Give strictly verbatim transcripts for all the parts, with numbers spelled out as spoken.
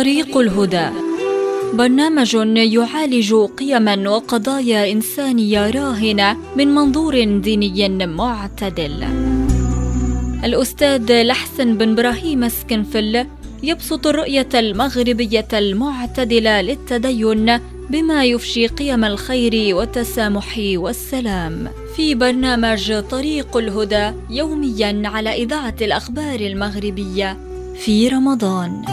طريق الهدى، برنامج يعالج قيما وقضايا إنسانية راهنة من منظور ديني معتدل. الأستاذ لحسن بن إبراهيم السكنفل يبسط الرؤية المغربية المعتدلة للتدين بما يفشي قيم الخير والتسامح والسلام في برنامج طريق الهدى يومياً على إذاعة الأخبار المغربية في رمضان.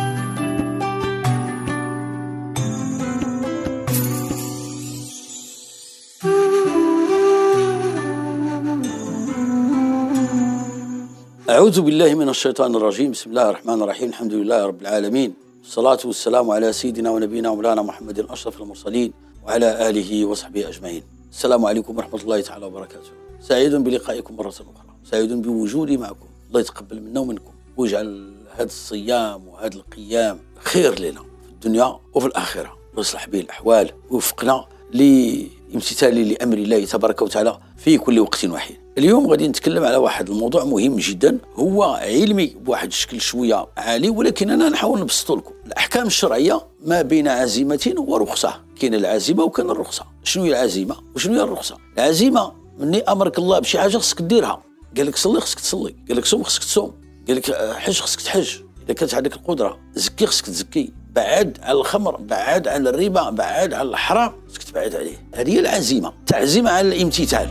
أعوذ بالله من الشيطان الرجيم. بسم الله الرحمن الرحيم. الحمد لله رب العالمين، الصلاة والسلام على سيدنا ونبينا ومولانا محمد أشرف المرسلين وعلى آله وصحبه أجمعين. السلام عليكم ورحمة الله تعالى وبركاته. سعيد بلقائكم مرة أخرى، سعيد بوجودي معكم. الله يتقبل منا ومنكم ويجعل هذا الصيام وهذا القيام خير لنا في الدنيا وفي الآخرة، ويصلح به الأحوال ويوفقنا لامتثال لأمر الله تبارك وتعالى في كل وقت وحين. اليوم غادي نتكلم على واحد الموضوع مهم جدا، هو علمي بواحد الشكل شويه عالي، ولكن انا نحاول نبسطه لكم. الاحكام الشرعيه ما بين عزيمه ورخصه. كاين العزيمه وكاين الرخصه. شنو هي العزيمه وشنو هي الرخصه؟ العزيمه مني امرك الله بشي حاجه خصك ديرها، قال لك صلي خصك تصلي، قال لك صوم خصك تصوم، قال لك حج خصك تحج اذا كانت عندك القدره، زكي خصك تزكي، بعد على الخمر، بعد على الربا، بعد على الحرام، خصك تبعد عليه. هذه هي العزيمه، تعزيم على الامتثال.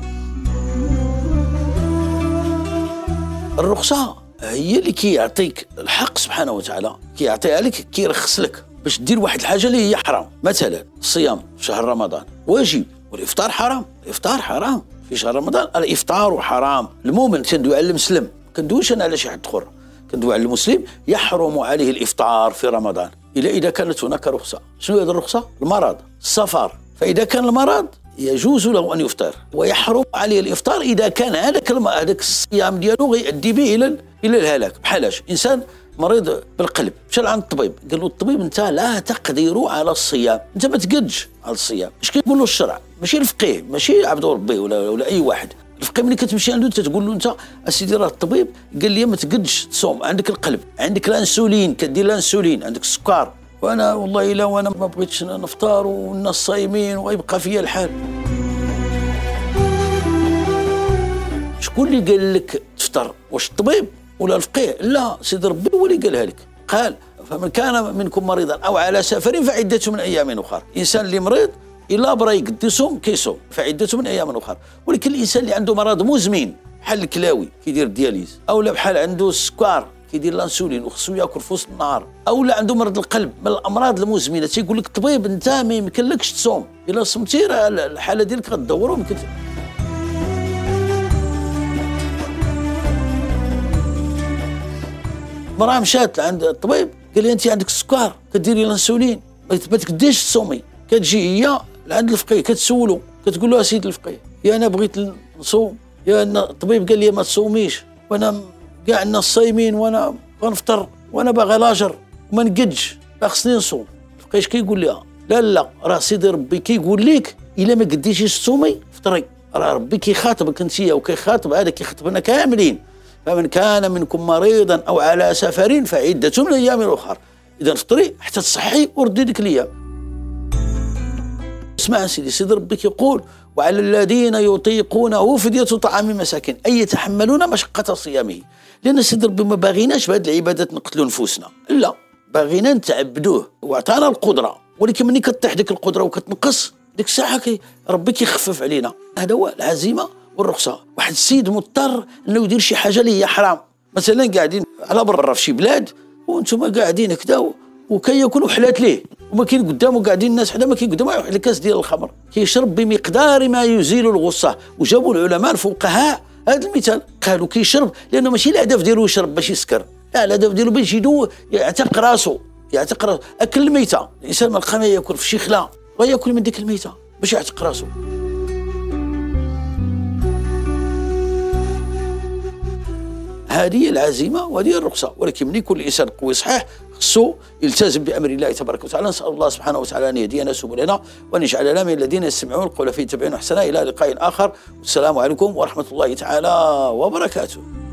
الرخصة هي اللي كيعطيك الحق سبحانه وتعالى، كيعطيها لك، كيرخص لك باش دير واحد الحاجة اللي هي حرام. مثلا الصيام في شهر رمضان واجب، والإفطار حرام. الإفطار حرام في شهر رمضان، الإفطار حرام. المؤمن كندوي على المسلم، كندويش أنا على شي حد آخر، كندوي على المسلم يحرم عليه الإفطار في رمضان إلا إذا كانت هناك رخصة. شنو هي الرخصة؟ المرض، السفر. فإذا كان المرض يجوز له أن يفطر، ويحرم عليه الإفطار إذا كان هذاك هذاك الصيام ديالو غيؤدي به إلى إلى الهلاك. بحالاش إنسان مريض بالقلب مشى لعند الطبيب، قال له الطبيب أنت لا تقدر على الصيام، أنت ما تقدش على الصيام. اش كيقول له الشرع؟ ماشي الفقيه، ماشي عبد ربي ولا ولا أي واحد. الفقيه ملي كتمشي عنده انت تقول له انت اسيدي راه الطبيب قال لي ما تقدش تصوم، عندك القلب، عندك الانسولين، كدير الانسولين، عندك السكر، وانا والله الا وانا ما بغيتش نفطر والناس صايمين ويبقى فيا الحال. شكون اللي قال لك تفطر؟ واش الطبيب ولا الفقيه؟ لا، سيدي ربي هو اللي قالها لك. قال فمن كان منكم مريضا او على سفر فعدة من ايام اخرى. الانسان اللي مريض الا برا يقد يصوم كيصوم، فعدة من ايام اخرى. ولكن الانسان اللي عنده مرض مزمن بحال الكلاوي كيدير الدياليز، او لا بحال عنده السكر كيدير الانسولين وخصو ياكل في وسط النهار، او لا عنده مرض القلب من الامراض المزمنه، تيقول لك الطبيب انت ما يمكنلكش تصوم، الا صمتي راه الحاله ديالك غتدور ويمكن. مراه مشات عند الطبيب قال لي انت عندك السكر كديري الانسولين ما تقديش تصومي. كتجي هي لعند الفقيه كتسولو، كتقول له سيدي الفقيه يا انا بغيت نصوم، يا أنا الطبيب قال لي ما تصوميش، وانا كاع الناس صايمين وانا غنفطر وانا باغي لاجر وما نقدش، لا خصني نصوم. الفقيه اش كيقول لها؟ لا لا راه سيدي ربي كيقول لك الا ما قديتيش تصومي فطري، راه ربي كيخاطبك انت وكيخاطب هذا كيخاطبنا كاملين. فمن كان منكم مريضا او على سفر فعدة من ايام اخرى. اذا فطري حتى تصحي وردي ديك الايام. اسمع سيدي، سيدي ربي كيقول وعلى الذين يطيقونه فدية طعام مساكين اي يتحملون مشقة صيامه. لان سيدي ربي ما باغيناش بهذه العبادات نقتلوا نفوسنا، لا، باغينا نتعبدوه واعطانا القدرة، ولكن ملي كطيح ديك القدرة وكتنقص ديك الساعة كي ربي كيخفف علينا. هذا هو العزيمة والرخصة. واحد السيد مضطر انه يدير شي حاجة اللي هي حرام، مثلا قاعدين على برا في شي بلاد وانتم قاعدين هكذا وكياكلوا حلات ليه، وما كاين قدامه قاعدين الناس حدا ما كاين قدامه واحد الكاس ديال الخمر كيشرب بمقدار ما يزيل الغصة. وجابوا العلماء الفقهاء هذا المثال، قالوا كيشرب لانه ماشي الهدف ديالو يشرب باش يسكر، لا، الهدف ديالو باش يدو يعتق راسو، يعتق راسو. اكل الميتة، الانسان ما لقى ما ياكل في شي خلا وياكل من ديك الميتة باش يعتق راسو. هذه العزيمة وهذه الرخصة. ولكن من يكون الإنسان قوي صحيح خصو يلتزم بأمر الله تبارك وتعالى. نسأل الله سبحانه وتعالى أن يهدينا سبلنا وأن يجعلنا من الذين يستمعون القول فيتبعون أحسنه. إلى لقاء آخر، والسلام عليكم ورحمة الله تعالى وبركاته.